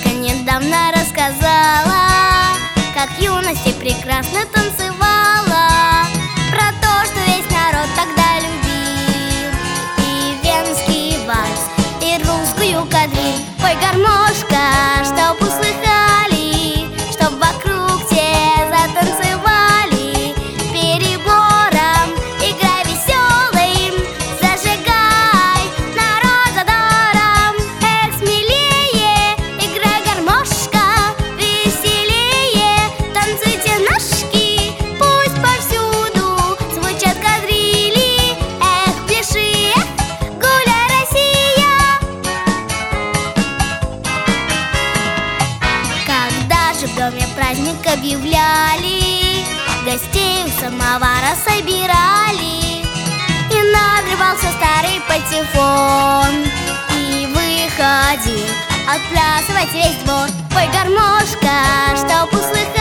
Гармошка недавно рассказала, как в юности прекрасно танцевала, про то, что весь народ тогда любил и венский вальс, и русскую кадриль. Пой, гармошка, чтоб услыхали, чтоб вокруг все затанцевали перебором. Играй веселый, зажигай народ задором. Эх, смелее, играй, гармошка, веселее, танцуйте ножки, пусть повсюду звучат кадрили. Эх, пляши, эх, гуляй, Россия! Когда же в доме праздник объявляли, гостей у самовара собирали, и надрывался старый патефон, и выходил отплясывать весь двор. Пой, гармошка, чтоб услыхать